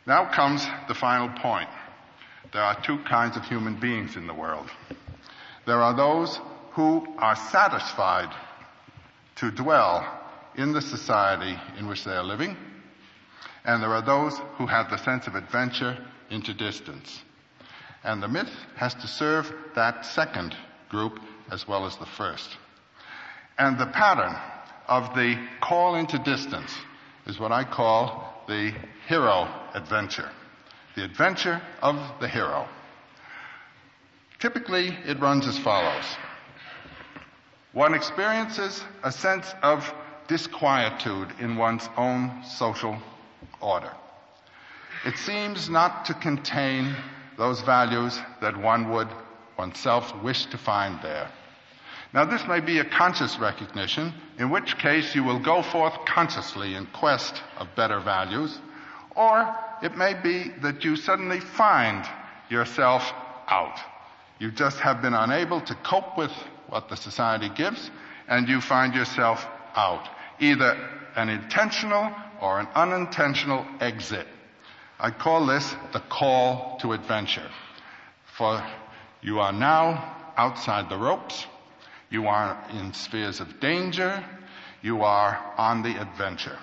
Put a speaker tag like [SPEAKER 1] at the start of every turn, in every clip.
[SPEAKER 1] Now comes the final point. There are two kinds of human beings in the world. There are those who are satisfied to dwell in the society in which they are living, and there are those who have the sense of adventure into distance. And the myth has to serve that second group as well as the first. And the pattern of the call into distance is what I call the hero adventure. The adventure of the hero. Typically, it runs as follows. One experiences a sense of disquietude in one's own social order. It seems not to contain those values that one would oneself wish to find there. Now, this may be a conscious recognition, in which case you will go forth consciously in quest of better values, or it may be that you suddenly find yourself out. You just have been unable to cope with what the society gives, and you find yourself out. Either an intentional or an unintentional exit. I call this the call to adventure. For you are now outside the ropes. You are in spheres of danger. You are on the adventure.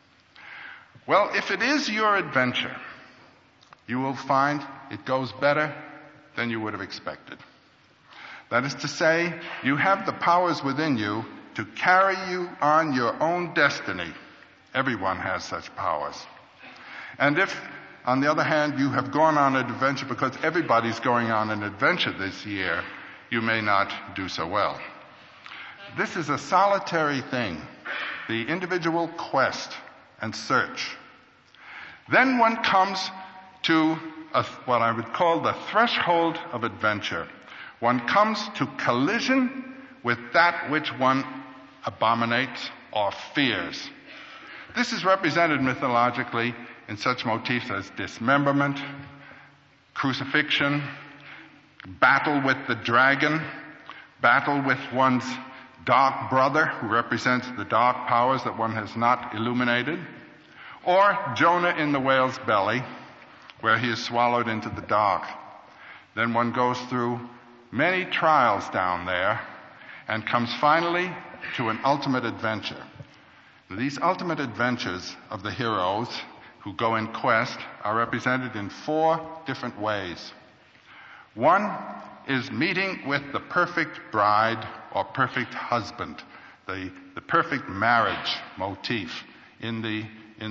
[SPEAKER 1] Well, if it is your adventure, you will find it goes better than you would have expected. That is to say, you have the powers within you to carry you on your own destiny. Everyone has such powers. And if, on the other hand, you have gone on an adventure because everybody's going on an adventure this year, you may not do so well. This is a solitary thing, the individual quest and search. Then one comes to what I would call the threshold of adventure. One comes to collision with that which one abominates or fears. This is represented mythologically in such motifs as dismemberment, crucifixion, battle with the dragon, battle with one's dark brother who represents the dark powers that one has not illuminated, or Jonah in the whale's belly where he is swallowed into the dark. Then one goes through many trials down there and comes finally to an ultimate adventure. These ultimate adventures of the heroes who go in quest are represented in 4 different ways. One is meeting with the perfect bride or perfect husband, the perfect marriage motif in the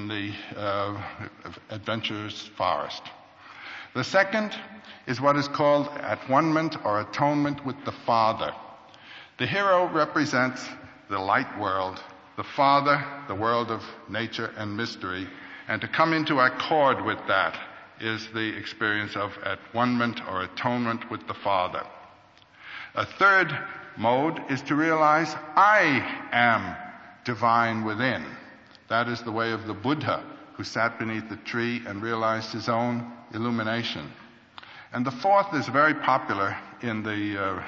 [SPEAKER 1] adventurous forest. The second is what is called at-one-ment or atonement with the Father. The hero represents the light world, the Father, the world of nature and mystery, and to come into accord with that is the experience of at-one-ment or atonement with the Father. A third mode is to realize I am divine within. That is the way of the Buddha, who sat beneath the tree and realized his own illumination. And the fourth is very popular in the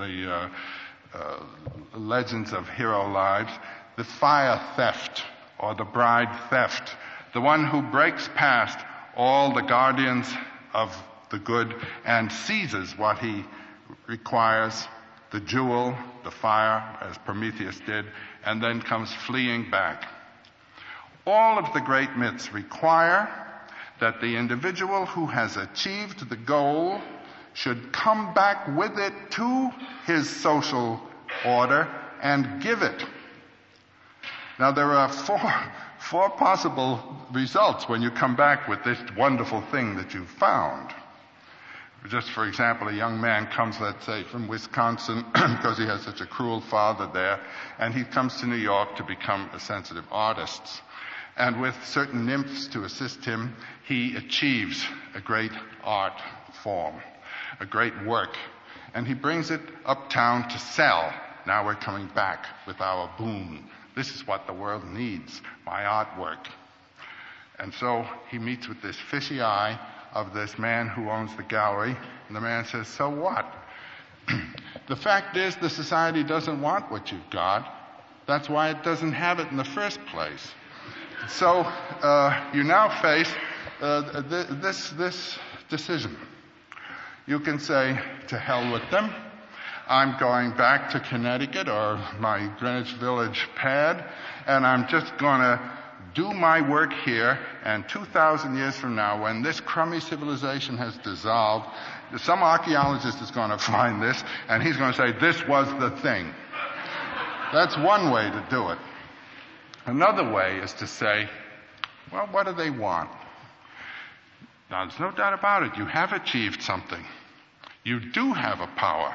[SPEAKER 1] legends of hero lives, the fire theft or the bride theft, the one who breaks past all the guardians of the good and seizes what he requires, the jewel, the fire, as Prometheus did, and then comes fleeing back. All of the great myths require that the individual who has achieved the goal should come back with it to his social order and give it. Now there are four possible results when you come back with this wonderful thing that you've found. Just for example, a young man comes, let's say, from Wisconsin because he has such a cruel father there, and he comes to New York to become a sensitive artist. And with certain nymphs to assist him, he achieves a great art form, a great work. And he brings it uptown to sell. Now we're coming back with our boom. This is what the world needs, my artwork. And so he meets with this fishy eye of this man who owns the gallery. And the man says, so what? The fact is the society doesn't want what you've got. That's why it doesn't have it in the first place. So you now face this decision. You can say, to hell with them. I'm going back to Connecticut or my Greenwich Village pad, and I'm just going to do my work here, and 2,000 years from now, when this crummy civilization has dissolved, some archaeologist is going to find this, and he's going to say, this was the thing. That's one way to do it. Another way is to say, well, what do they want? Now, there's no doubt about it. You have achieved something. You do have a power.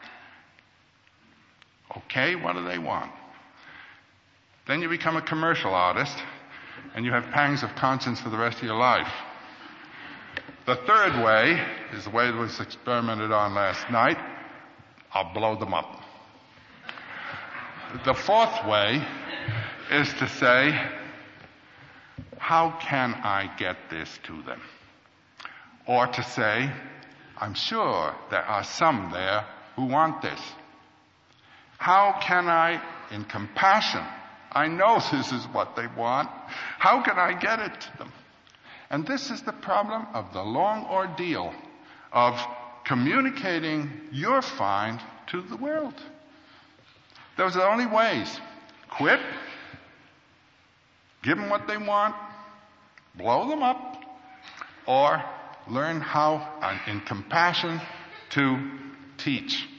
[SPEAKER 1] Okay, what do they want? Then you become a commercial artist, and you have pangs of conscience for the rest of your life. The third way is the way that was experimented on last night. I'll blow them up. The fourth way is to say, how can I get this to them? Or to say, I'm sure there are some there who want this. How can I, in compassion, I know this is what they want, how can I get it to them? And this is the problem of the long ordeal of communicating your find to the world. Those are the only ways. Quit, give them what they want, blow them up, or learn how, in compassion, to teach.